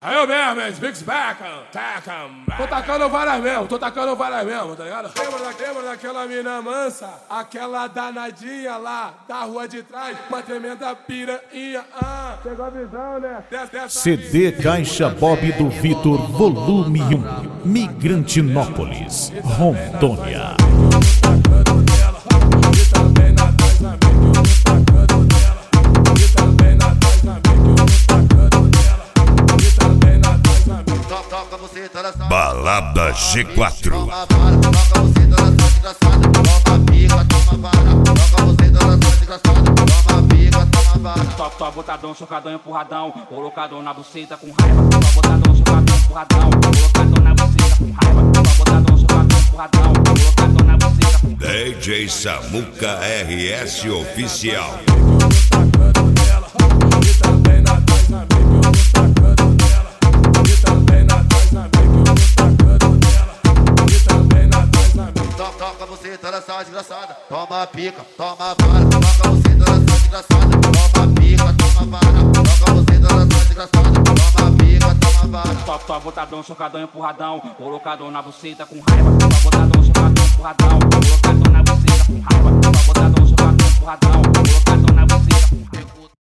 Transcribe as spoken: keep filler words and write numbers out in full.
Aí eu mesmo, esse Big Back, taca, tô tacando várias mesmo, tô tacando várias mesmo, tá ligado? Lembra, da, lembra daquela mina mansa, aquela danadinha lá da rua de trás, uma tremenda piranha, ah, pegou a visão, né? Dessa, dessa C D Caixa Bob do Vitor, volume um, Migrantinópolis, Rondônia. Balada G quatro. Top, top, botadão, socadão, empurradão, colocadão na buceta com raiva. Top, botadão, socadão, empurradão, colocadão na buceta com raiva. Top, botadão, socadão, empurradão, colocadão na buceta com raiva. D J Samuca R S Oficial. Toca você, tá nessa desgraçada. Toma pica, toma vara. Toca você, tá nessa desgraçada. Toma pica, toma vara. Toca você, tá nessa desgraçada. Toma pica, toma vara. Top, top, botadão, socadão, empurradão, colocadão na buceta com raiva. Top, botadão, socadão, empurradão, colocadão na buceta com raiva. Top, botadão, socadão, empurradão, colocadão na buceta com raiva.